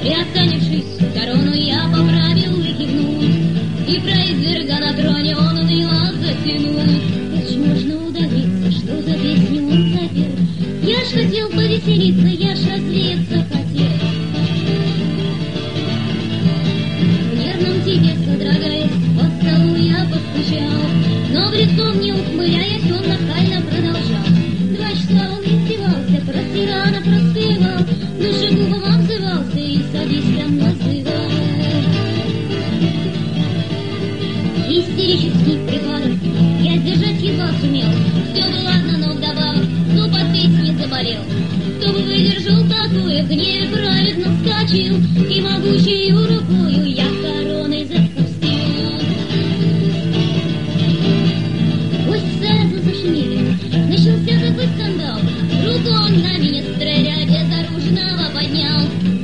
отклонившись, корону я поправил и кивнул, и произверга на троне он уныло затянул. Как ж можно удавиться, что за песню он запел? Я ж хотел повеселиться, я ж развеяться хотел. В нервном тебе содрогаясь, по столу я постучал, но в лицо мне ухмыляясь, он нахально продолжал. 2 часа он издевался, про тирана проспевал, душегубом обзывался и садистом называл. Истерический припадок я сдержать едва сумел. Все бы ладно, но вдобавок зуб от песни заболел. Кто бы выдержал такое, в гневе праведно вскочил, и могучею рукою я короной запустил. Пусть сразу зашумели, начался такой скандал. Руку он на министреля безоружного поднял.